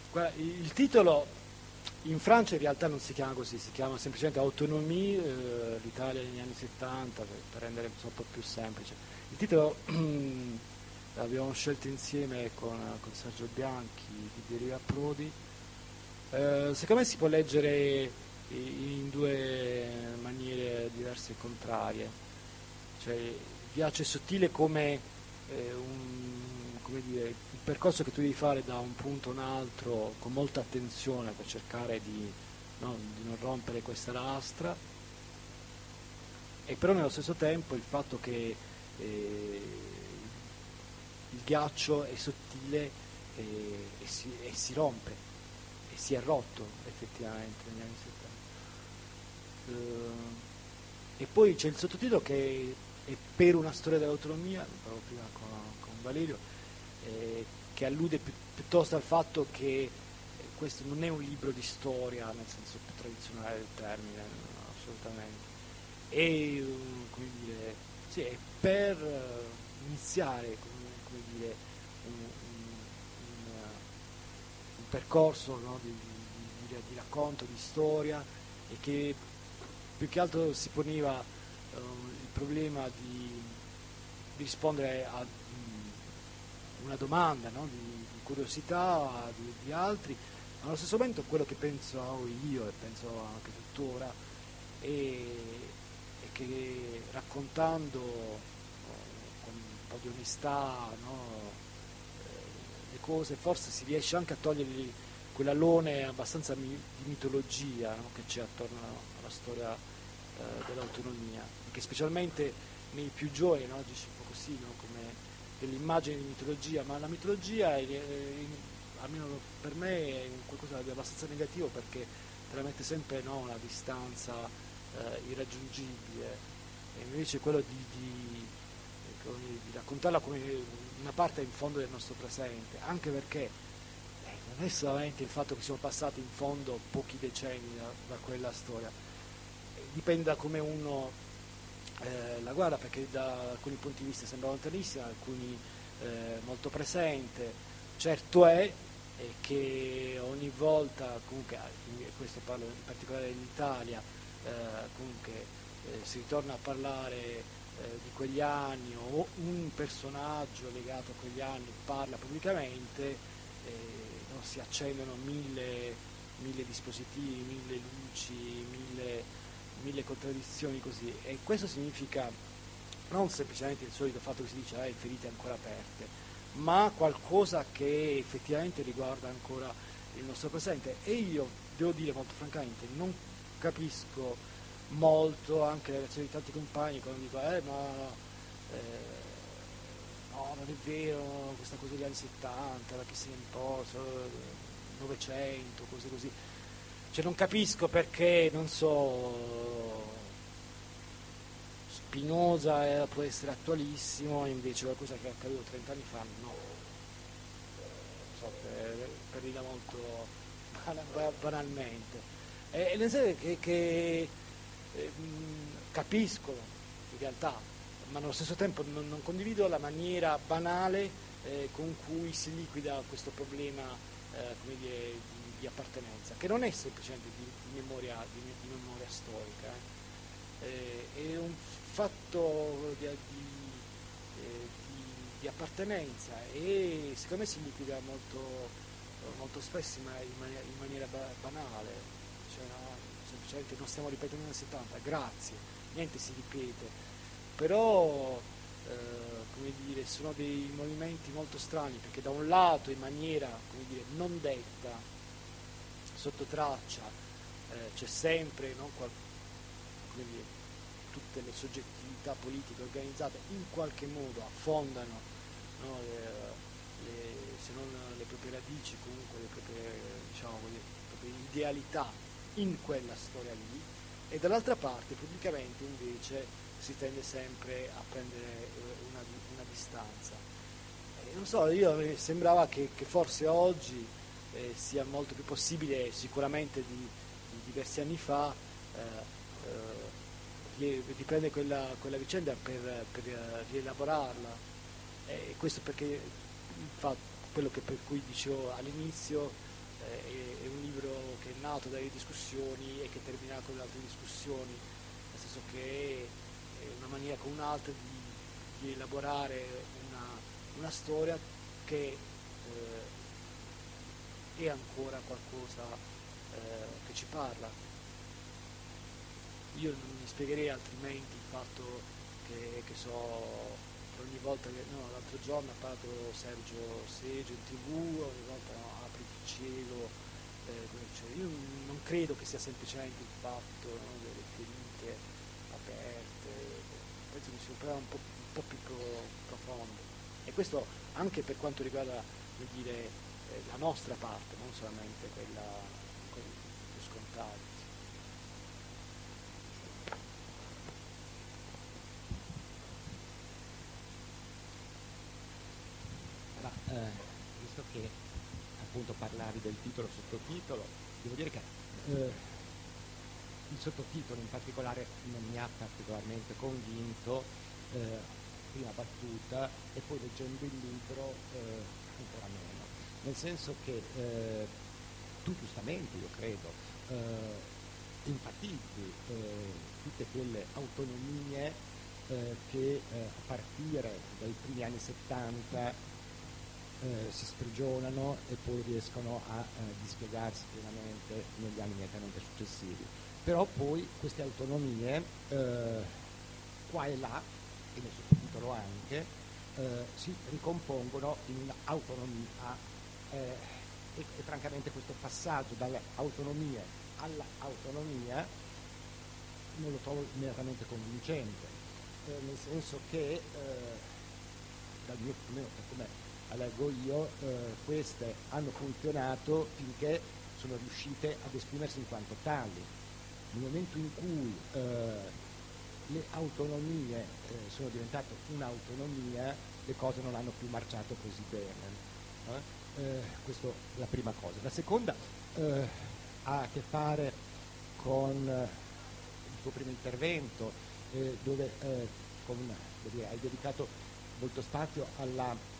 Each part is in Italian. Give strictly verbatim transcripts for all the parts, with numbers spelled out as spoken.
Guarda, il titolo in Francia in realtà non si chiama così, si chiama semplicemente Autonomie, eh, l'Italia negli anni settanta, per, per rendere insomma, un po' più semplice. Il titolo l'abbiamo scelto insieme con, con Sergio Bianchi di Deriva Prodi. Eh, secondo me si può leggere in due maniere diverse e contrarie. Cioè, il viaggio è sottile come, eh, un, come dire, il percorso che tu devi fare da un punto a un altro con molta attenzione per cercare di, no, di non rompere questa lastra, e però nello stesso tempo il fatto che eh, il ghiaccio è sottile e, e, si, e si rompe, e si è rotto effettivamente negli anni settanta. Uh, e poi c'è il sottotitolo che è per una storia dell'autonomia, ne parlavo prima con, con Valerio, eh, che allude pi- piuttosto al fatto che eh, questo non è un libro di storia nel senso più tradizionale del termine, no, assolutamente. È, uh, come dire, sì, è per uh, iniziare come, come dire, un, un, un, uh, un percorso, no, di, di, di, di racconto, di storia, e che più che altro si poneva uh, il problema di, di rispondere a um, una domanda, no, di, di curiosità di, di altri, ma allo stesso momento quello che penso io e penso anche tuttora è, è che raccontando uh, con un po' di onestà, no, eh, le cose, forse si riesce anche a togliergli quell'alone abbastanza mi, di mitologia, no, che c'è attorno alla storia eh, dell'autonomia, che specialmente nei più giovani, no, dice un po' così, no, come delle immagini di mitologia, ma la mitologia è, è, almeno per me è qualcosa di abbastanza negativo, perché te la mette sempre, no, una distanza eh, irraggiungibile, e invece quello di, di, di raccontarla come una parte in fondo del nostro presente, anche perché eh, non è solamente il fatto che siamo passati in fondo pochi decenni da, da quella storia, eh, dipende da come uno eh, la guarda, perché da alcuni punti di vista sembra lontanissima, da alcuni eh, molto presente. Certo è eh, che ogni volta, comunque, e questo parlo in particolare dell'Italia, eh, comunque eh, si ritorna a parlare eh, di quegli anni, o un personaggio legato a quegli anni parla pubblicamente, eh, no, si accendono mille, mille dispositivi, mille luci, mille, mille contraddizioni così, e questo significa non semplicemente il solito fatto che si dice eh, ferite ancora aperte, ma qualcosa che effettivamente riguarda ancora il nostro presente. E io devo dire molto francamente, non capisco molto anche le reazioni di tanti compagni quando dico eh ma eh, no, non è vero, questa cosa degli anni settanta, da che se ne importa, novecento, cose così. Cioè non capisco perché, non so, Spinoza eh, può essere attualissimo, invece qualcosa che è accaduto trenta anni fa no. So, per, per dire molto banalmente. E nel senso che, che eh, capisco in realtà, ma nello stesso tempo non, non condivido la maniera banale eh, con cui si liquida questo problema eh, come dire, di, di appartenenza, che non è semplicemente di, di, memoria, di, di memoria storica, eh. Eh, è un fatto di, di, eh, di, di appartenenza, e secondo me si liquida molto, molto spesso in maniera, in maniera banale, cioè, no, semplicemente non stiamo ripetendo nel settanta, grazie, niente si ripete, però eh, come dire, sono dei movimenti molto strani, perché da un lato in maniera come dire, non detta, sotto traccia, eh, c'è sempre, no, qual, come dire, tutte le soggettività politiche organizzate in qualche modo affondano, no, le, le, se non le proprie radici, comunque le proprie, diciamo, le proprie idealità in quella storia lì, e dall'altra parte pubblicamente invece si tende sempre a prendere una, una distanza. E non so, io mi sembrava che, che forse oggi eh, sia molto più possibile, sicuramente di, di diversi anni fa, eh, eh, riprendere quella, quella vicenda per, per rielaborarla. E questo perché fa quello che per cui dicevo all'inizio, eh, è, è un libro che è nato dalle discussioni e che è terminato da altre discussioni, nel senso che è una maniera con un'altra di, di elaborare una, una storia che eh, è ancora qualcosa eh, che ci parla. Io non mi spiegherei altrimenti il fatto che, che so, che ogni volta che, no, l'altro giorno ha parlato Sergio Seggio in tv, ogni volta no, apri il cielo, eh, cioè, io non credo che sia semplicemente il fatto, no, delle ferite aperte, penso che sia un problema un po', un po' più pro, profondo, e questo anche per quanto riguarda, vuol dire, eh, la nostra parte, non solamente quella, quella più scontata. Ma eh, visto che appunto parlavi del titolo sottotitolo, devo dire che eh, il sottotitolo in particolare non mi ha particolarmente convinto, eh, prima battuta, e poi leggendo il libro eh, ancora meno, nel senso che eh, tu giustamente, io credo, eh, enfatizzi eh, tutte quelle autonomie eh, che eh, a partire dai primi anni settanta Eh, si sprigionano e poi riescono a eh, dispiegarsi pienamente negli anni immediatamente successivi. Però poi queste autonomie, eh, qua e là, e nel sottotitolo anche, eh, si ricompongono in un'autonomia eh, e, e francamente questo passaggio dalle autonomie all'autonomia non lo trovo immediatamente convincente, eh, nel senso che eh, dal mio, almeno per come la leggo io, eh, queste hanno funzionato finché sono riuscite ad esprimersi in quanto tali. Nel momento in cui eh, le autonomie eh, sono diventate un'autonomia, le cose non hanno più marciato così bene. Eh? Eh, questa è la prima cosa. La seconda eh, ha a che fare con eh, il tuo primo intervento, eh, dove eh, con, dire, hai dedicato molto spazio alla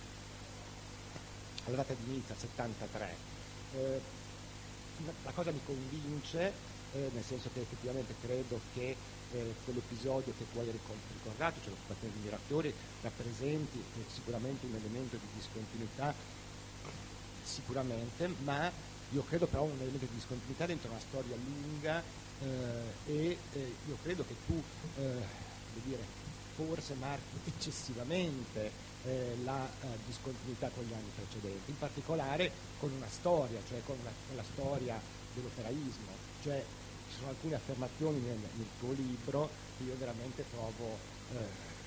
alla data di inizio, settantatré. Eh, la cosa mi convince, eh, nel senso che effettivamente credo che eh, quell'episodio che tu hai ricordato, cioè l'occupazione di Mirafiori, rappresenti eh, sicuramente un elemento di discontinuità, sicuramente, ma io credo però un elemento di discontinuità dentro una storia lunga eh, e eh, io credo che tu, eh, devo dire, forse marchi eccessivamente Eh, la eh, discontinuità con gli anni precedenti, in particolare con una storia, cioè con, una, con la storia dell'operaismo. Cioè, ci sono alcune affermazioni nel, nel tuo libro che io veramente trovo eh,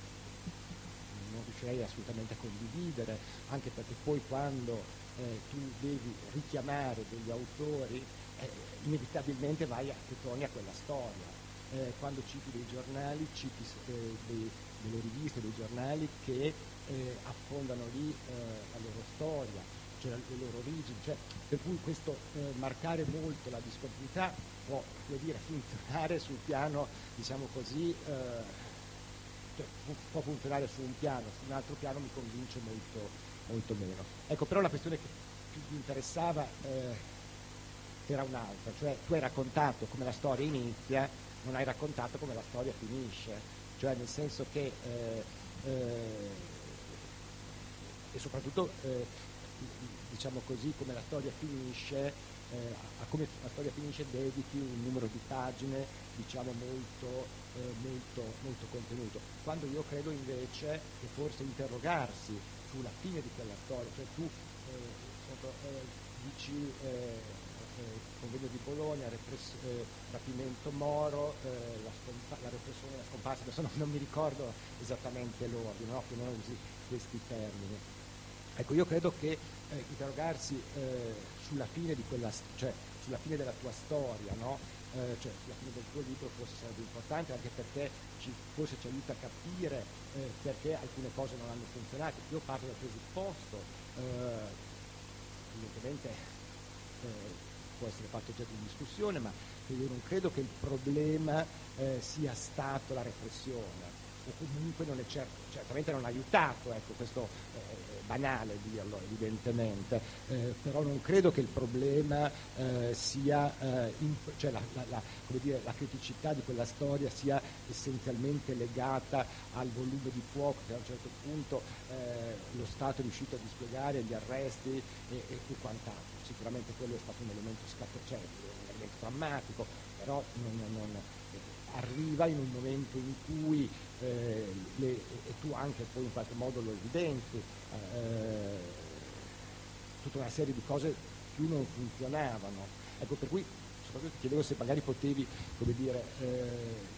non riuscirei assolutamente a condividere, anche perché poi quando eh, tu devi richiamare degli autori eh, inevitabilmente vai a, e torni a quella storia. Eh, quando citi dei giornali, citi eh, dei, delle riviste, dei giornali che eh, affondano lì eh, la loro storia, cioè le loro origini, cioè, per cui questo eh, marcare molto la discontinuità può, può dire, funzionare sul piano, diciamo così, eh, cioè, può funzionare su un piano, su un altro piano mi convince molto, molto meno. Ecco, però la questione che più mi interessava eh, era un'altra, cioè tu hai raccontato come la storia inizia, non hai raccontato come la storia finisce, cioè nel senso che eh, eh, e soprattutto eh, diciamo così, come la storia finisce, eh, a come la storia finisce dedichi un numero di pagine diciamo molto, eh, molto, molto contenuto, quando io credo invece che forse interrogarsi sulla fine di quella storia, cioè tu eh, eh, dici eh, eh, convegno di Bologna, repress- eh, rapimento Moro, eh, la, scompa- la repressione, la scomparsa, adesso non, non mi ricordo esattamente l'ordine, no? Che non usi questi termini. Ecco, io credo che eh, interrogarsi eh, sulla fine di quella, cioè sulla fine della tua storia, no? eh, cioè sulla fine del tuo libro forse sarebbe importante, anche perché ci, forse ci aiuta a capire eh, perché alcune cose non hanno funzionato. Io parto dal presupposto, eh, evidentemente eh, può essere fatto oggetto di discussione, ma io non credo che il problema eh, sia stato la repressione. o comunque non è certo, certamente non ha aiutato, ecco, questo è banale dirlo evidentemente, eh, però non credo che il problema eh, sia, eh, in, cioè la, la, la, come dire, la criticità di quella storia sia essenzialmente legata al volume di fuoco che a un certo punto eh, lo Stato è riuscito a dispiegare, gli arresti e, e, e quant'altro. Sicuramente quello è stato un elemento scato, cioè un elemento drammatico, però non, non, non arriva in un momento in cui eh, le, e tu anche poi in qualche modo lo evidenzi, eh, tutta una serie di cose più non funzionavano. Ecco, per cui soprattutto ti chiedevo se magari potevi, come dire, eh,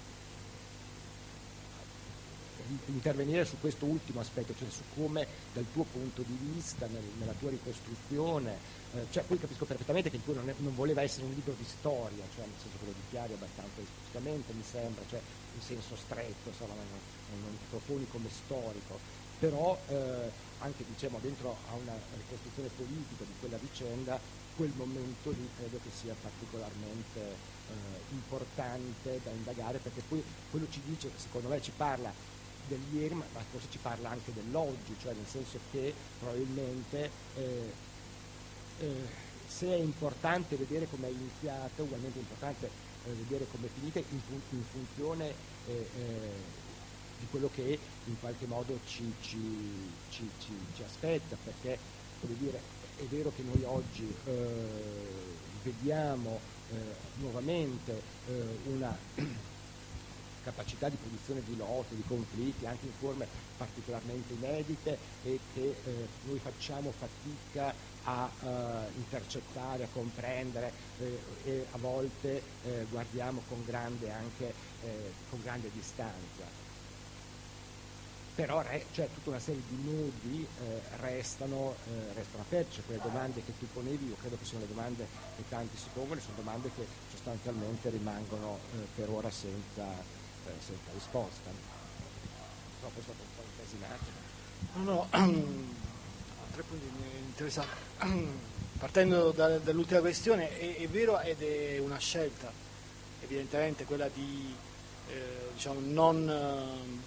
intervenire su questo ultimo aspetto, cioè su come dal tuo punto di vista, nel, nella tua ricostruzione, eh, cioè poi capisco perfettamente che il tuo non, è, non voleva essere un libro di storia, cioè nel senso che lo dichiari abbastanza esplicitamente, mi sembra, cioè in senso stretto, insomma, non, non ti proponi come storico, però eh, anche diciamo dentro a una ricostruzione politica di quella vicenda, quel momento lì credo che sia particolarmente eh, importante da indagare, perché poi quello ci dice, secondo me ci parla del ieri, ma forse ci parla anche dell'oggi, cioè nel senso che probabilmente eh, eh, se è importante vedere come è iniziata, ugualmente è importante eh, vedere come è finita in, fun- in funzione eh, eh, di quello che in qualche modo ci, ci, ci, ci, ci aspetta, perché come dire, è vero che noi oggi eh, vediamo eh, nuovamente eh, una capacità di produzione di lotte, di conflitti, anche in forme particolarmente inedite e che eh, noi facciamo fatica a eh, intercettare, a comprendere eh, e a volte eh, guardiamo con grande, anche, eh, con grande distanza. Però re, cioè, tutta una serie di nodi eh, restano, eh, restano aperti, cioè quelle domande che tu ponevi, io credo che siano le domande che tanti si pongono, sono domande che sostanzialmente rimangono eh, per ora senza, eh, senza risposta. No, questo è un po' incasinato. No, no, tre punti interessanti. Partendo da, dall'ultima questione, è, è vero ed è una scelta, evidentemente quella di eh, diciamo, non eh,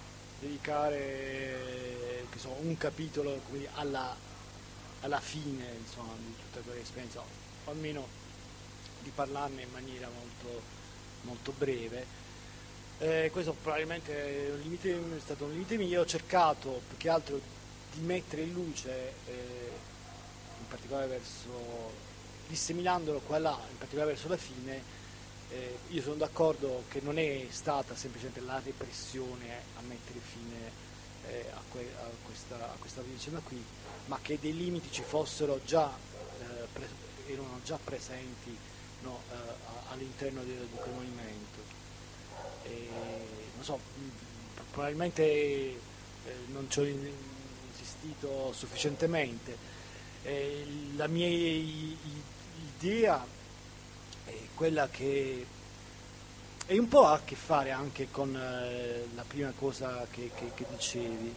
dedicare che so, un capitolo quindi, alla, alla fine insomma, di tutta quella esperienza, o almeno di parlarne in maniera molto, molto breve. Eh, questo probabilmente è, un limite, è stato un limite mio. Io ho cercato più che altro di mettere in luce, eh, in particolare verso, disseminandolo qua e là, in particolare verso la fine. Eh, io sono d'accordo che non è stata semplicemente la repressione a mettere fine eh, a, que- a, questa, a questa vicenda qui, ma che dei limiti ci fossero già, eh, pre- erano già presenti no, eh, all'interno di, di quel movimento. E, non so, probabilmente eh, non ci ho insistito sufficientemente. Eh, la mia i- idea è quella che e un po' ha a che fare anche con eh, la prima cosa che, che, che dicevi,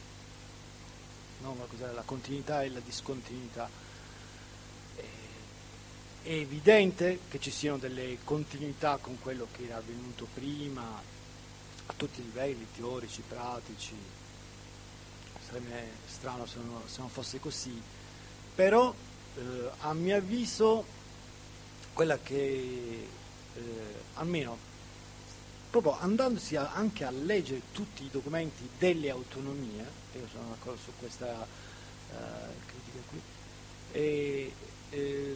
no? Cos'è la continuità e la discontinuità. Eh, è evidente che ci siano delle continuità con quello che era avvenuto prima a tutti i livelli, teorici, pratici. Sarebbe strano se non, se non fosse così, però eh, a mio avviso quella che eh, almeno proprio andandosi a, anche a leggere tutti i documenti delle autonomie, io sono d'accordo su questa uh, critica qui, e, ehm,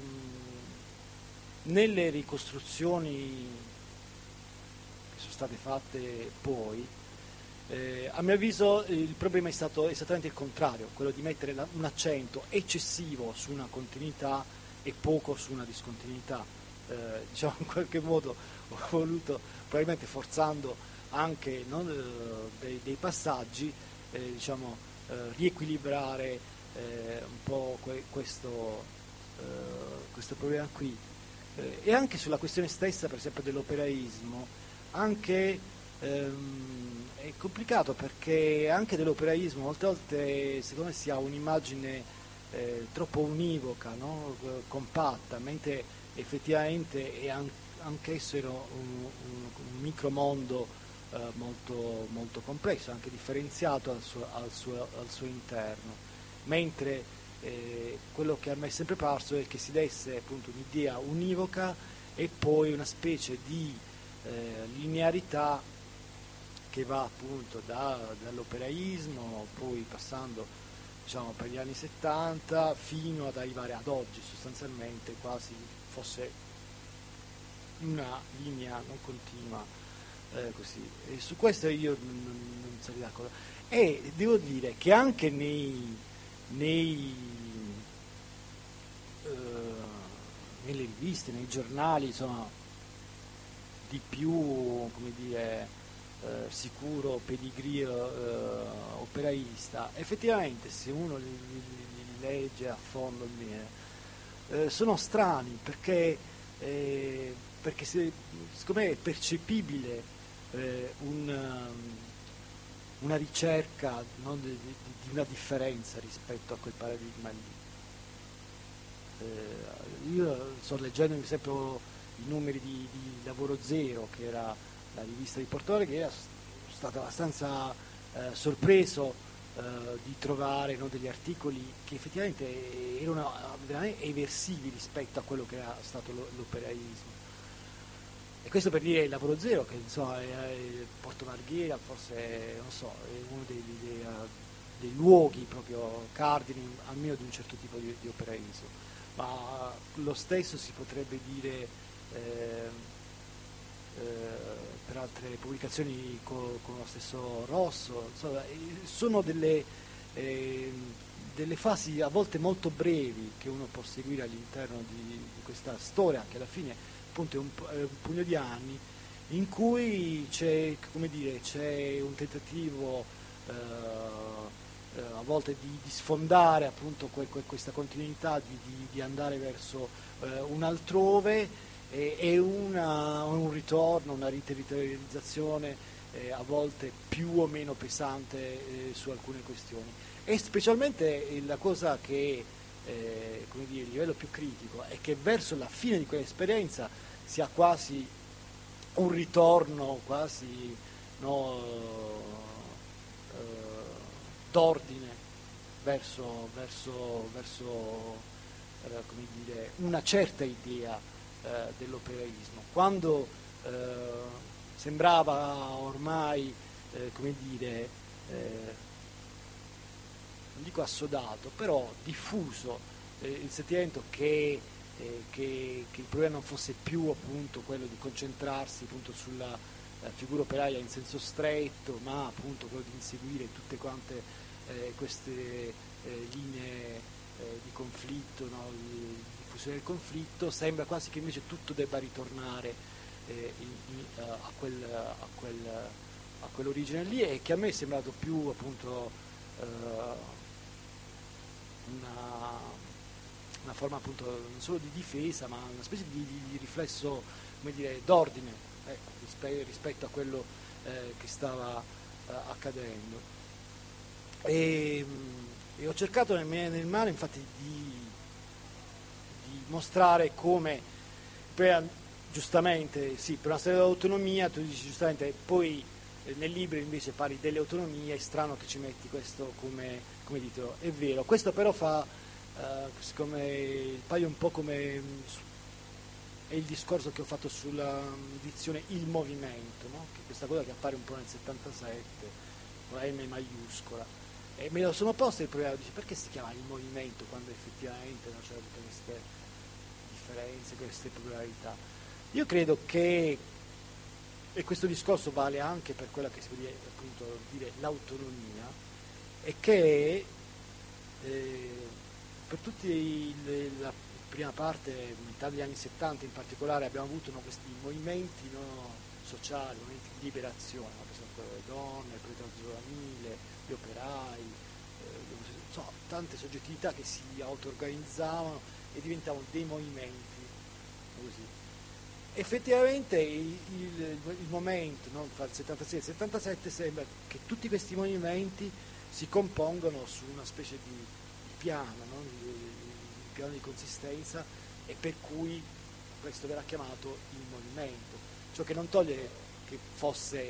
nelle ricostruzioni che sono state fatte poi, eh, a mio avviso il problema è stato esattamente il contrario, quello di mettere la, un accento eccessivo su una continuità e poco su una discontinuità. Eh, diciamo in qualche modo ho voluto, probabilmente forzando anche no, dei, dei passaggi, eh, diciamo, eh, riequilibrare eh, un po' que- questo, eh, questo problema qui. Eh, e anche sulla questione stessa, per esempio, dell'operaismo, anche ehm, è complicato perché anche dell'operaismo molte volte secondo me si ha un'immagine eh, troppo univoca, no? Compatta, mentre effettivamente è an- anch'esso era un, un, un micromondo eh, molto, molto complesso, anche differenziato al suo, al suo, al suo interno, mentre eh, quello che a me è sempre parso è che si desse appunto un'idea univoca e poi una specie di eh, linearità che va appunto da, dall'operaismo, poi passando diciamo, per gli anni settanta fino ad arrivare ad oggi, sostanzialmente quasi fosse una linea non continua, eh, così. E su questo io non, non sarei d'accordo. E devo dire che anche nei, nei, eh, nelle riviste, nei giornali, insomma, di più, come dire, eh, sicuro pedigree eh, operaista, effettivamente se uno li, li, li legge a fondo eh, sono strani perché, eh, perché se, secondo me è percepibile eh, un, um, una ricerca no, di, di, di una differenza rispetto a quel paradigma lì. Eh, io sto leggendo sempre i numeri di, di Lavoro Zero, che era la rivista di Portore, che era stato abbastanza eh, sorpreso eh, di trovare no, degli articoli che effettivamente erano veramente eversivi rispetto a quello che era stato l'operaismo. E questo per dire il Lavoro Zero, che insomma è, è Porto Marghera forse non so, è uno dei, dei, dei luoghi proprio cardini almeno di un certo tipo di, di operaismo. Ma lo stesso si potrebbe dire eh, eh, per altre pubblicazioni co, con lo stesso Rosso, insomma, sono delle, eh, delle fasi a volte molto brevi che uno può seguire all'interno di, di questa storia, che alla fine appunto è un, è un pugno di anni, in cui c'è, come dire, c'è un tentativo eh, a volte di, di sfondare appunto que, que, questa continuità, di, di, di andare verso eh, un altrove e, e una, un ritorno, una riterritorializzazione eh, a volte più o meno pesante eh, su alcune questioni. E specialmente la cosa che eh, come dire, il livello più critico è che verso la fine di quell'esperienza si ha quasi un ritorno quasi no, eh, d'ordine verso, verso, verso eh, come dire, una certa idea eh, dell'operaismo. Quando eh, sembrava ormai, eh, come dire, eh, non dico assodato, però diffuso eh, il sentimento che, eh, che, che il problema non fosse più appunto quello di concentrarsi appunto sulla eh, figura operaia in senso stretto, ma appunto quello di inseguire tutte quante eh, queste eh, linee eh, di conflitto, no, di diffusione del conflitto, sembra quasi che invece tutto debba ritornare eh, in, in, uh, a, quel, a, quel, a quell'origine lì, e che a me è sembrato più appunto uh, Una, una forma appunto non solo di difesa, ma una specie di, di, di riflesso, come dire, d'ordine eh, rispe, rispetto a quello eh, che stava eh, accadendo. E, e ho cercato nel, nel mare infatti di, di mostrare come per, giustamente sì, per una storia dell'autonomia tu dici giustamente, poi eh, nel libro invece parli delle autonomie, è strano che ci metti questo come, come titolo, è vero, questo però fa eh, siccome paio un po' come è il discorso che ho fatto sulla edizione Il Movimento, no? Che è questa cosa che appare un po' nel settantasette con la M maiuscola, e me lo sono posto il problema, dice perché si chiama Il Movimento quando effettivamente non c'erano tutte queste differenze, queste pluralità. Io credo che, e questo discorso vale anche per quella che si può dire, appunto, dire l'autonomia, è che eh, per tutti le, la prima parte, metà degli anni settanta in particolare, abbiamo avuto no, questi movimenti no, sociali, movimenti di liberazione, no, per esempio le donne, il proletariato giovanile, gli operai, eh, so, tante soggettività che si auto-organizzavano e diventavano dei movimenti. Così. Effettivamente il, il, il momento no, fra il settantasei e il settantasette sembra che tutti questi movimenti si compongono su una specie di, di piano, no, di, di piano di consistenza, e per cui questo verrà chiamato il movimento, ciò che non toglie che fosse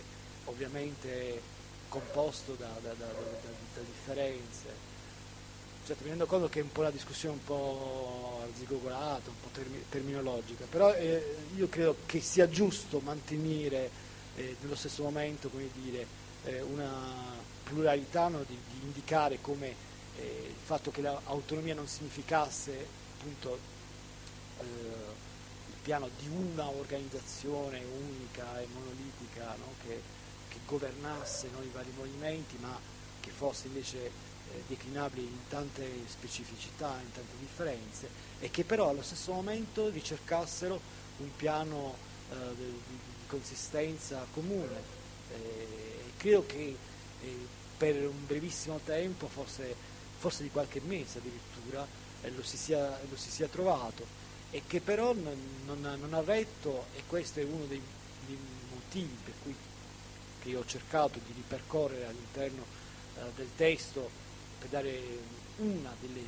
ovviamente composto da, da, da, da, da differenze. Certo, mi rendo conto che è un po' una discussione un po' arzigogolata, un po' termi- terminologica, però eh, io credo che sia giusto mantenere eh, nello stesso momento, come dire, eh, una pluralità, no, di, di indicare come eh, il fatto che l'autonomia non significasse appunto eh, il piano di una organizzazione unica e monolitica, no, che, che governasse, no, i vari movimenti, ma che fosse invece eh, declinabili in tante specificità, in tante differenze, e che però allo stesso momento ricercassero un piano eh, di, di consistenza comune. Eh, credo che eh, per un brevissimo tempo, forse, forse di qualche mese addirittura, eh, lo, si sia, lo si sia trovato, e che però non, non, non ha retto, e questo è uno dei, dei motivi per cui che io ho cercato di ripercorrere all'interno eh, del testo, per dare una delle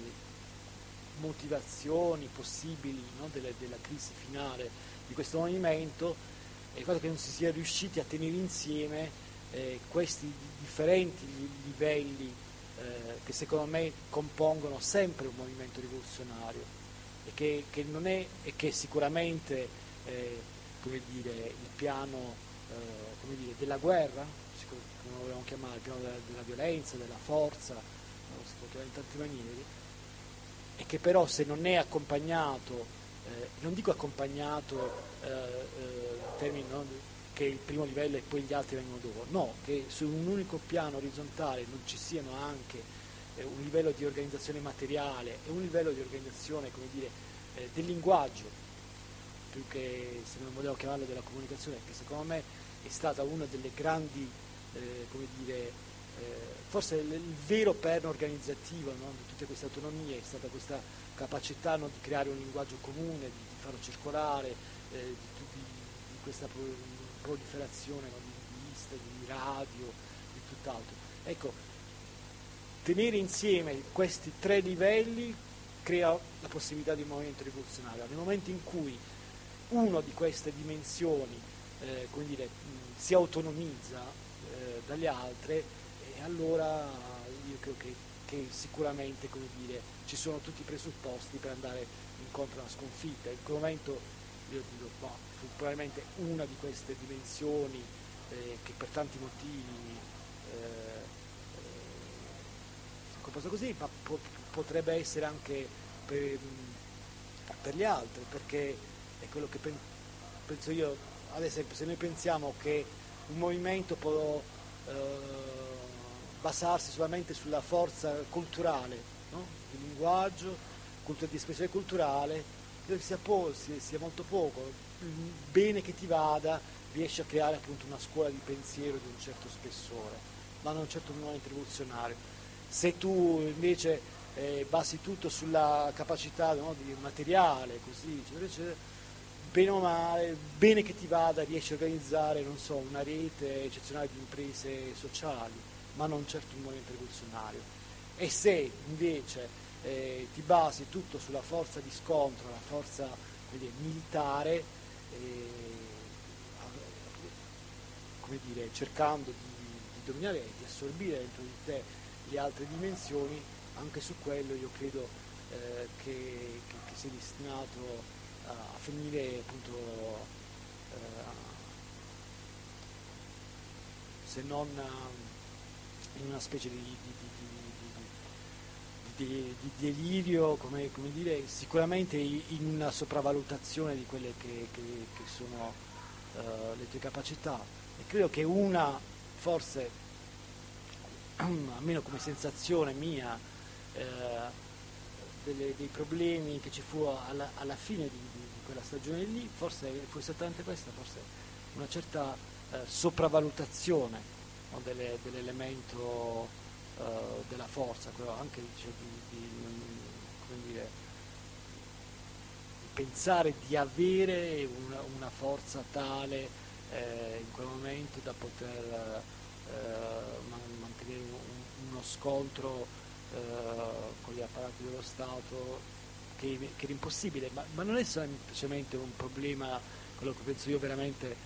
motivazioni possibili, no, delle, della crisi finale di questo movimento, è il fatto che non si sia riusciti a tenere insieme eh, questi differenti livelli eh, che secondo me compongono sempre un movimento rivoluzionario, e che, che non è, e che sicuramente eh, come dire, il piano eh, come dire, della guerra, come lo vogliamo chiamare, il piano della, della violenza, della forza, no, si può chiamare in tante maniere, e che però se non è accompagnato, eh, non dico accompagnato eh, eh, in termini, no, che il primo livello e poi gli altri vengono dopo, no, che su un unico piano orizzontale non ci siano anche eh, un livello di organizzazione materiale e un livello di organizzazione, come dire, eh, del linguaggio, più che, se non volevo chiamarlo, della comunicazione, che secondo me è stata una delle grandi, eh, come dire, eh, forse il, il vero perno organizzativo, no, di tutte queste autonomie è stata questa capacità, no, di creare un linguaggio comune, di, di farlo circolare, eh, di, di, di questa proliferazione, no, di riviste, di radio, di tutt'altro. Ecco, tenere insieme questi tre livelli crea la possibilità di un movimento rivoluzionario. Nel momento in cui uno di queste dimensioni eh, come dire, mh, si autonomizza eh, dalle altre, e allora io credo che, che sicuramente, come dire, ci sono tutti i presupposti per andare incontro a una sconfitta. In quel momento io dico, boh, fu probabilmente una di queste dimensioni eh, che per tanti motivi eh, eh, si composta così, ma po- potrebbe essere anche per, per gli altri, perché è quello che pen- penso io. Ad esempio, se noi pensiamo che un movimento può eh, basarsi solamente sulla forza culturale, no? Di linguaggio, cultura, di espressione culturale, credo che sia, po- sia, sia molto poco. Bene che ti vada, riesci a creare appunto una scuola di pensiero di un certo spessore, ma non certo un movimento rivoluzionario. Se tu invece eh, basi tutto sulla capacità, no, di materiale, così, eccetera, eccetera, bene o male, bene che ti vada, riesci a organizzare, non so, una rete eccezionale di imprese sociali, ma non certo un movimento rivoluzionario. E se invece eh, ti basi tutto sulla forza di scontro, la forza, dire, militare, eh, come dire, cercando di, di dominare e di assorbire dentro di te le altre dimensioni, anche su quello io credo eh, che, che, che sia destinato a finire appunto eh, se non in una specie di, di, di, di, di delirio, come, come dire, sicuramente in una sopravvalutazione di quelle che, che, che sono uh, le tue capacità, e credo che una, forse almeno come sensazione mia, eh, delle, dei problemi che ci fu alla, alla fine di, di, di quella stagione lì, forse fu esattamente questa, forse una certa eh, sopravvalutazione, no, delle, dell'elemento eh, della forza, quello anche, cioè, di, di, come dire, di pensare di avere una, una forza tale eh, in quel momento da poter eh, mantenere un, uno scontro Uh, con gli apparati dello Stato che, che era impossibile, ma, ma non è semplicemente un problema, quello che penso io veramente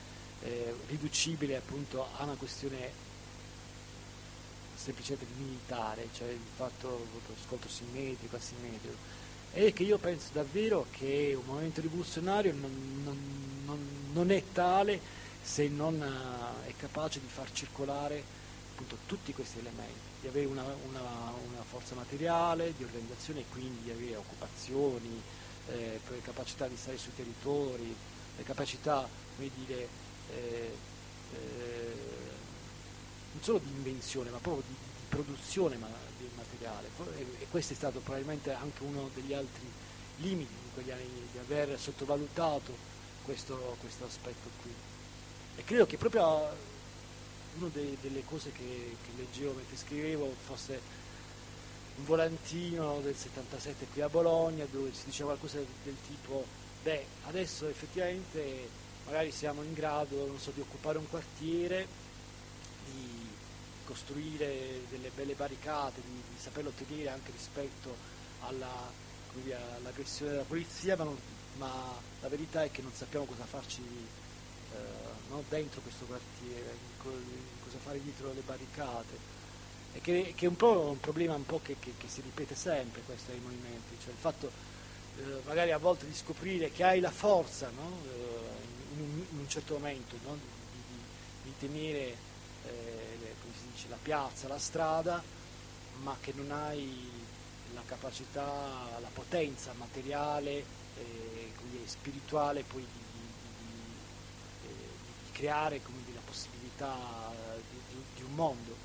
eh, riducibile appunto a una questione semplicemente militare, cioè il fatto dello scontro simmetrico, asimmetrico, è che io penso davvero che un movimento rivoluzionario non, non, non, non è tale se non uh, è capace di far circolare appunto tutti questi elementi, di avere una, una, una forza materiale, di organizzazione e quindi di avere occupazioni, eh, capacità di stare sui territori, le capacità, come dire, eh, eh, non solo di invenzione ma proprio di, di produzione ma, del materiale, e, e questo è stato probabilmente anche uno degli altri limiti in quegli anni, di aver sottovalutato questo, questo aspetto qui. E credo che proprio una delle cose che, che leggevo mentre scrivevo fosse un volantino del settantasette qui a Bologna dove si diceva qualcosa del tipo: beh, adesso effettivamente magari siamo in grado, non so, di occupare un quartiere, di costruire delle belle barricate, di, di saperlo ottenere anche rispetto alla, come dire, all'aggressione della polizia, ma, non, ma la verità è che non sappiamo cosa farci eh, no, dentro questo quartiere, cosa fare dietro le barricate. E che, che è un po' un problema un po' che, che, che si ripete sempre questo ai movimenti, cioè il fatto eh, magari a volte di scoprire che hai la forza, no? eh, in, un, in un certo momento, no? di, di, di tenere eh, come si dice, la piazza, la strada, ma che non hai la capacità, la potenza materiale e eh, spirituale poi di, di, di, eh, di creare, come dire, la possibilità di, di, di un mondo.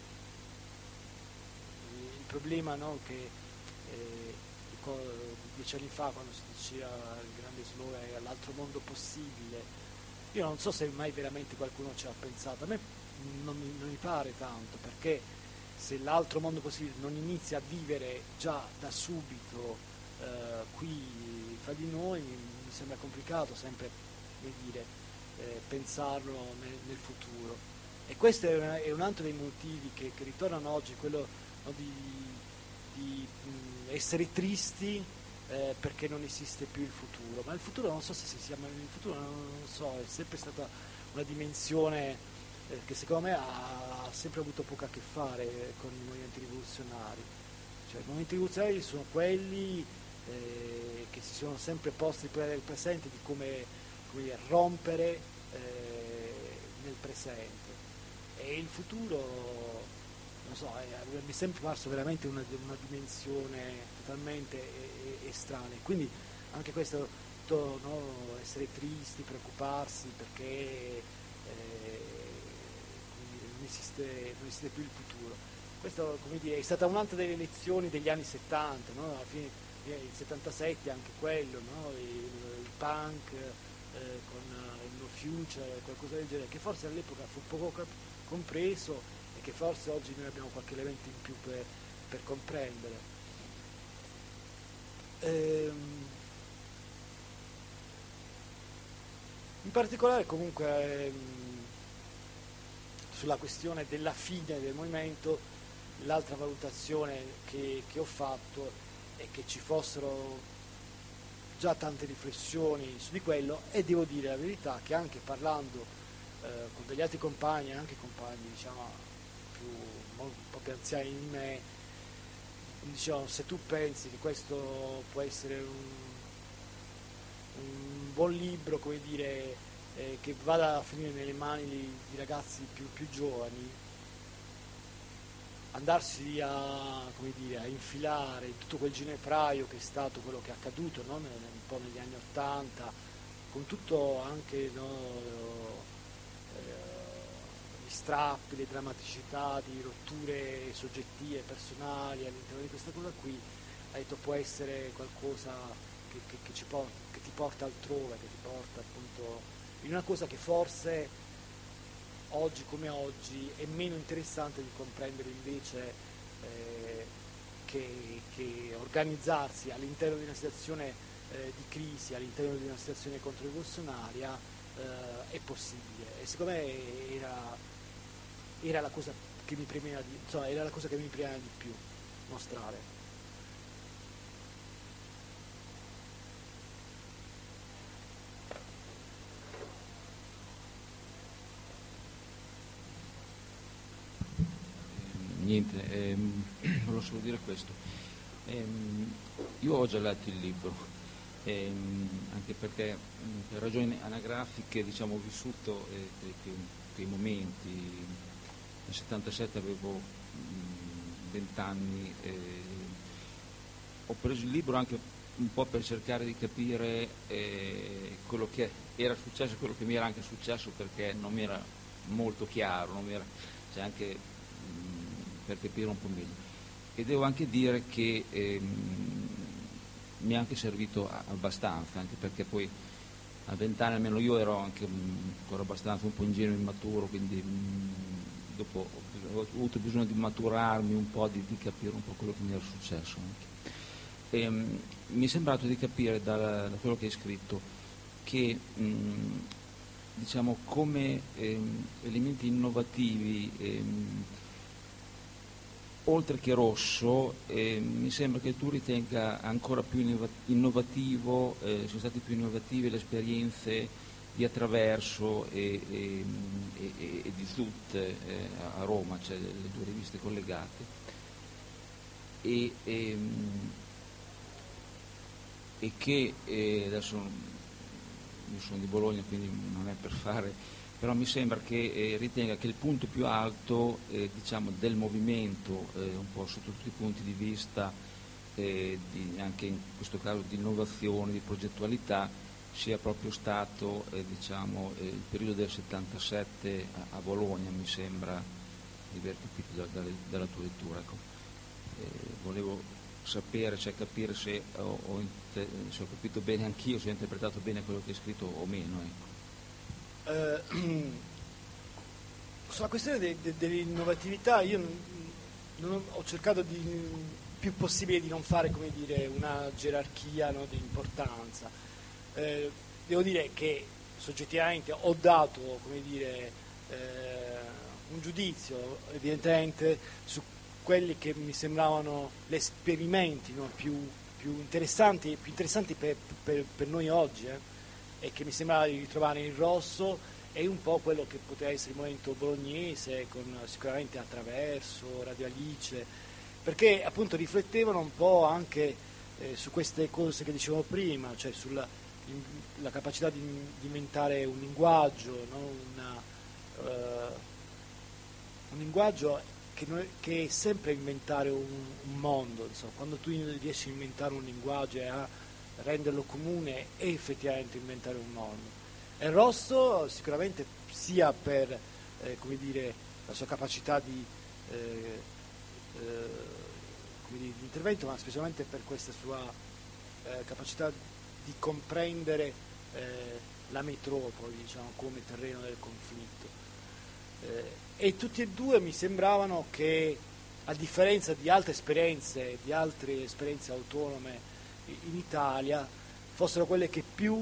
Il problema, no, che eh, dieci anni fa, quando si diceva il grande slogan era l'altro mondo possibile, io non so se mai veramente qualcuno ci ha pensato, a me non mi, non mi pare tanto, perché se l'altro mondo possibile non inizia a vivere già da subito eh, qui fra di noi, mi, mi sembra complicato sempre, come dire, eh, pensarlo nel, nel futuro. E questo è, una, è un altro dei motivi che, che ritornano oggi, quello no, di, di mh, essere tristi eh, perché non esiste più il futuro. Ma il futuro non so se si chiama il futuro, non, non so, è sempre stata una dimensione eh, che secondo me ha, ha sempre avuto poco a che fare con i movimenti rivoluzionari. Cioè, i movimenti rivoluzionari sono quelli eh, che si sono sempre posti il problema del presente, di come, come dire, rompere eh, nel presente. E il futuro, non so, eh, mi è sempre parso veramente una, una dimensione totalmente estranea. Quindi anche questo, to, no, essere tristi, preoccuparsi perché eh, non, esiste, non esiste più il futuro. Questo, come dire, è stata un'altra delle lezioni degli anni settanta, no? Alla fine il settantasette anche quello, no? il, il punk eh, con il No Future, qualcosa del genere, che forse all'epoca fu poco compreso e che forse oggi noi abbiamo qualche elemento in più per, per comprendere. Ehm, in particolare comunque ehm, sulla questione della fine del movimento, l'altra valutazione che, che ho fatto è che ci fossero già tante riflessioni su di quello, e devo dire la verità che anche parlando eh, con degli altri compagni, anche compagni diciamo più, un po' più anziani di me, diciamo, se tu pensi che questo può essere un, un buon libro, come dire, eh, che vada a finire nelle mani di, di ragazzi più, più giovani, andarsi a, come dire, a infilare in tutto quel ginepraio che è stato quello che è accaduto, no? un po' negli anni Ottanta, con tutto anche, no, eh, gli strappi, le drammaticità di rotture soggettive, personali all'interno di questa cosa qui, ha detto può essere qualcosa che, che, che, ci porta, che ti porta altrove, che ti porta appunto in una cosa che forse oggi come oggi è meno interessante di comprendere invece eh, che, che organizzarsi all'interno di una situazione eh, di crisi, all'interno di una situazione controrivoluzionaria eh, è possibile. E secondo me era, era la cosa che mi premeva di, insomma, era la cosa che mi premeva di più mostrare. niente, ehm, volevo solo dire questo. Ehm, io ho già letto il libro, ehm, anche perché mh, per ragioni anagrafiche, diciamo, ho vissuto eh, quei, quei, quei momenti. Nel settantasette avevo venti anni, eh, ho preso il libro anche un po' per cercare di capire eh, quello che era successo e quello che mi era anche successo, perché non mi era molto chiaro, non mi era, cioè anche mh, per capire un po' meglio. E devo anche dire che ehm, mi è anche servito a- abbastanza, anche perché poi a vent'anni almeno io ero anche mh, ancora abbastanza un po' ingenuo e immaturo, quindi mh, dopo ho avuto bisogno di maturarmi un po', di, di capire un po' quello che mi era successo anche. E, mh, mi è sembrato di capire da, da quello che hai scritto che mh, diciamo come ehm, elementi innovativi, ehm, oltre che Rosso, eh, mi sembra che tu ritenga ancora più innova- innovativo, eh, sono state più innovative le esperienze di Attraverso e, e, e, e di Zut eh, a Roma, cioè le due riviste collegate. E, e, e che eh, adesso io sono di Bologna, quindi non è per fare, però mi sembra che eh, ritenga che il punto più alto eh, diciamo, del movimento, eh, un po' sotto tutti i punti di vista, eh, di, anche in questo caso di innovazione, di progettualità, sia proprio stato eh, diciamo, eh, il periodo del settantasette a, a Bologna, mi sembra di aver capito da, da, dalla tua lettura. Ecco. Eh, volevo sapere, cioè capire se ho, ho, se ho capito bene anch'io, se ho interpretato bene quello che hai scritto o meno. Ecco. Eh, sulla questione de, de, dell'innovatività io non, non ho, ho cercato di più possibile di non fare, come dire, una gerarchia, no, di importanza. Eh, devo dire che soggettivamente ho dato, come dire, eh, un giudizio evidentemente su quelli che mi sembravano gli esperimenti, no, più, più interessanti, più interessanti per, per, per noi oggi, eh, e che mi sembrava di ritrovare in Rosso, e un po' quello che poteva essere il movimento bolognese, con sicuramente Attraverso, Radio Alice, perché appunto riflettevano un po' anche eh, su queste cose che dicevo prima, cioè sulla in, la capacità di, di inventare un linguaggio, no? Una, uh, un linguaggio che, non è, che è sempre inventare un, un mondo, insomma. Quando tu riesci a inventare un linguaggio e a renderlo comune è effettivamente inventare un mondo. E Rosso sicuramente sia per eh, come dire, la sua capacità di, eh, eh, come dire, di intervento, ma specialmente per questa sua eh, capacità di comprendere eh, la metropoli, diciamo, come terreno del conflitto. Eh, e tutti e due mi sembravano che, a differenza di altre esperienze, di altre esperienze autonome in Italia, fossero quelle che più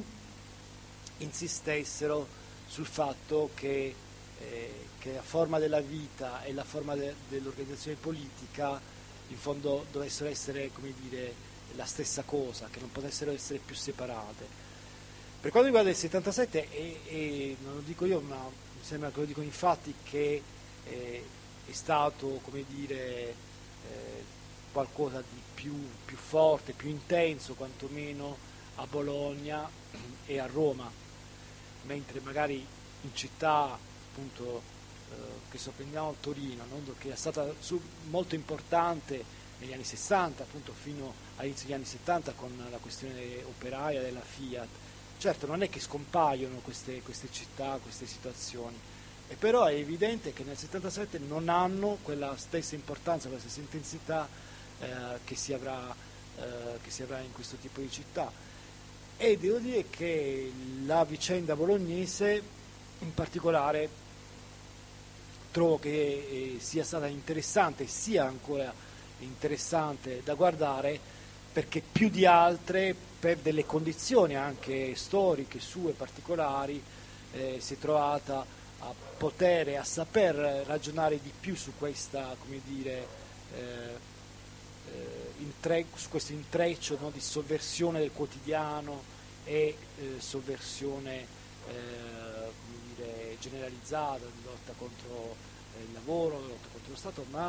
insistessero sul fatto che, eh, che la forma della vita e la forma de- dell'organizzazione politica in fondo dovessero essere, come dire, la stessa cosa, che non potessero essere più separate. Per quanto riguarda il settantasette, e, e non lo dico io, ma mi sembra che lo dicono i fatti, che eh, è stato, come dire, eh, qualcosa di più, più forte, più intenso quantomeno a Bologna e a Roma, mentre magari in città, appunto, eh, che so, prendiamo Torino, no? Che è stata su, molto importante negli anni sessanta, appunto fino all'inizio degli anni settanta, con la questione operaia della Fiat. Certo, non è che scompaiono queste, queste città, queste situazioni, e però è evidente che nel settantasette non hanno quella stessa importanza, quella stessa intensità eh, che, si avrà, eh, che si avrà in questo tipo di città. E devo dire che la vicenda bolognese in particolare trovo che eh, sia stata interessante, sia ancora interessante da guardare, perché più di altre, per delle condizioni anche storiche sue particolari, eh, si è trovata a poter e a saper ragionare di più su questa, come dire, eh, eh, intre- su questo intreccio, no, di sovversione del quotidiano e eh, sovversione eh, come dire, generalizzata, di lotta contro eh, il lavoro, lotta contro lo Stato, ma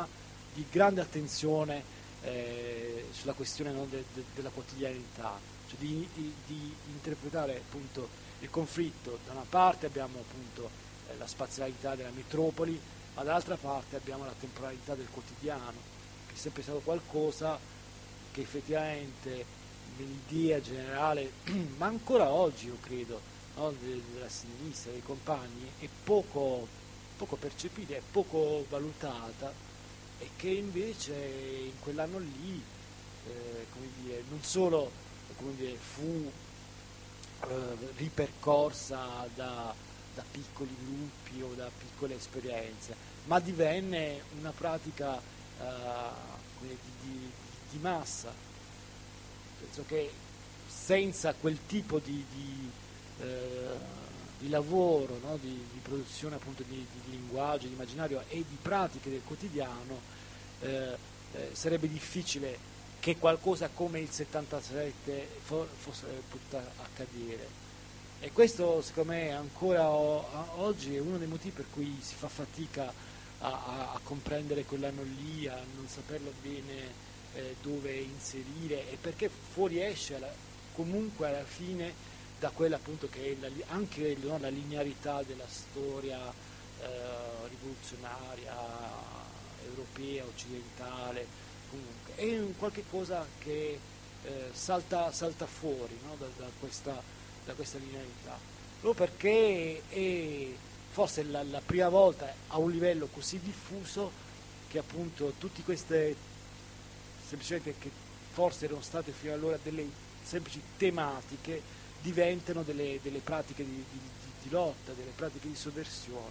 di grande attenzione eh, sulla questione, no, de, de, della quotidianità, cioè di, di, di interpretare appunto il conflitto. Da una parte abbiamo appunto eh, la spazialità della metropoli, ma dall'altra parte abbiamo la temporalità del quotidiano, che è sempre stato qualcosa che effettivamente nell'idea generale, ma ancora oggi io credo, no, della sinistra, dei compagni, è poco, poco percepita, è poco valutata, e che invece in quell'anno lì eh, come dire, non solo come dire, fu eh, ripercorsa da, da piccoli gruppi o da piccole esperienze, ma divenne una pratica eh, come di, di, di massa. Penso che senza quel tipo di, di, eh, di lavoro, no? di, di produzione appunto di, di linguaggio, di immaginario e di pratiche del quotidiano, eh, eh, sarebbe difficile che qualcosa come il settantasette for, fosse potuto accadere. E questo secondo me ancora o, oggi è uno dei motivi per cui si fa fatica a, a, a comprendere quell'anno lì, a non saperlo bene eh, dove inserire, e perché fuoriesce alla, comunque alla fine da quella appunto che è la, anche no, la linearità della storia eh, rivoluzionaria europea, occidentale, comunque è un qualche cosa che eh, salta, salta fuori, no, da, da, questa, da questa linearità, proprio perché è forse la, la prima volta a un livello così diffuso che appunto tutte queste semplicemente che forse erano state fino allora delle semplici tematiche diventano delle, delle pratiche di, di, di lotta, delle pratiche di sovversione,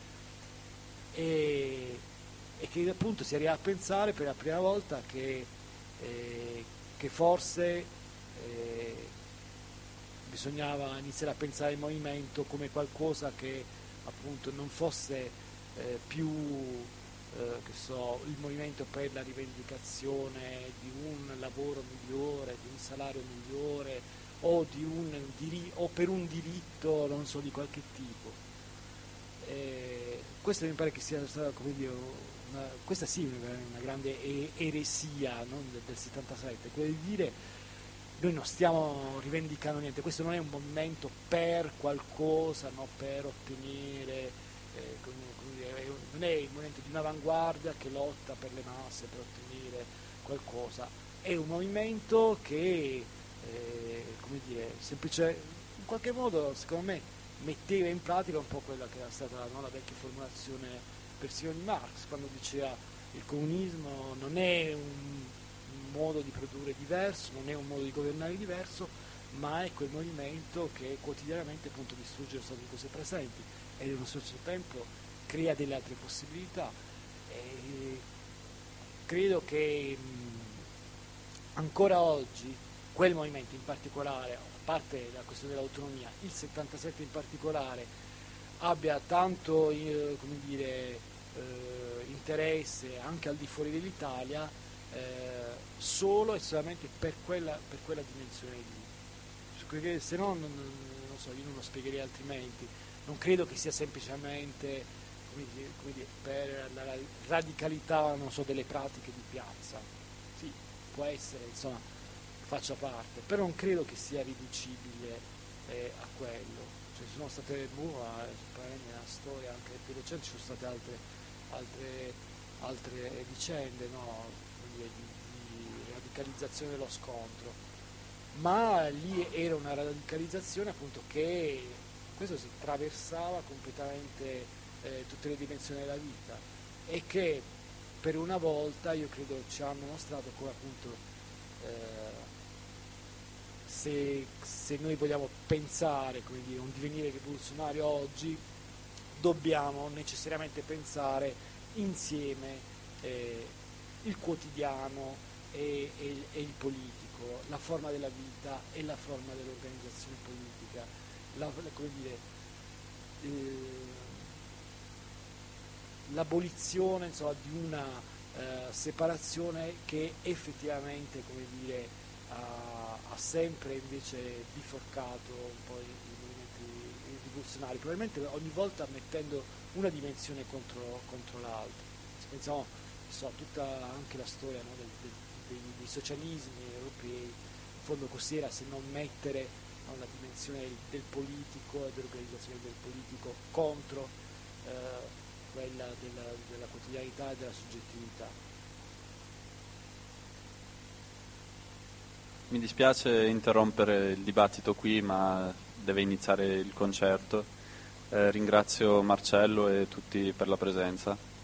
e, e che appunto si arriva a pensare per la prima volta che, eh, che forse eh, bisognava iniziare a pensare il movimento come qualcosa che appunto non fosse eh, più eh, che so, il movimento per la rivendicazione di un lavoro migliore, di un salario migliore o, di un diri- o per un diritto non so di qualche tipo. Eh, questo mi pare che sia stata, come dire, una, questa sì una, una grande e- eresia, no, del, del settantasette, quella di dire noi non stiamo rivendicando niente, questo non è un movimento per qualcosa, no, per ottenere, eh, come, come dire, non è il movimento di un'avanguardia che lotta per le masse, per ottenere qualcosa, è un movimento che, eh, come dire, semplice, in qualche modo, secondo me, metteva in pratica un po' quella che era stata, no, la vecchia formulazione persino di Marx, quando diceva il comunismo non è un modo di produrre diverso, non è un modo di governare diverso, ma è quel movimento che quotidianamente appunto distrugge lo stato di cose presenti e nello stesso tempo crea delle altre possibilità. E credo che mh, ancora oggi quel movimento in particolare, a parte la questione dell'autonomia, il settantasette in particolare, abbia tanto eh, come dire, eh, interesse anche al di fuori dell'Italia, eh, solo e solamente per quella, per quella dimensione lì, perché se no non, non so, io non lo spiegherei altrimenti. Non credo che sia semplicemente come dire, come dire, per la radicalità, non so, delle pratiche di piazza, sì, può essere, insomma, faccia parte, però non credo che sia riducibile eh, a quello. Cioè, ci sono state boh, nella storia anche più recente, ci sono state altre, altre, altre vicende, no? Di, di radicalizzazione dello scontro, ma lì era una radicalizzazione appunto che questo si attraversava completamente eh, tutte le dimensioni della vita, e che per una volta io credo ci hanno mostrato come appunto eh, se, se noi vogliamo pensare, come dire, un divenire rivoluzionario oggi, dobbiamo necessariamente pensare insieme eh, il quotidiano e, e, e il politico, la forma della vita e la forma dell'organizzazione politica, la, come dire, eh, l'abolizione, insomma, di una eh, separazione che effettivamente, come dire, ha, ha sempre invece biforcato un po' i, i movimenti rivoluzionari, probabilmente ogni volta mettendo una dimensione contro, contro l'altra. Se pensiamo so, tutta anche la storia, no, del, del, dei, dei socialismi europei, in fondo cos'era se non mettere una dimensione del, del politico e dell'organizzazione del politico contro eh, quella della, della quotidianità e della soggettività. Mi dispiace interrompere il dibattito qui, ma deve iniziare il concerto. Eh, ringrazio Marcello e tutti per la presenza.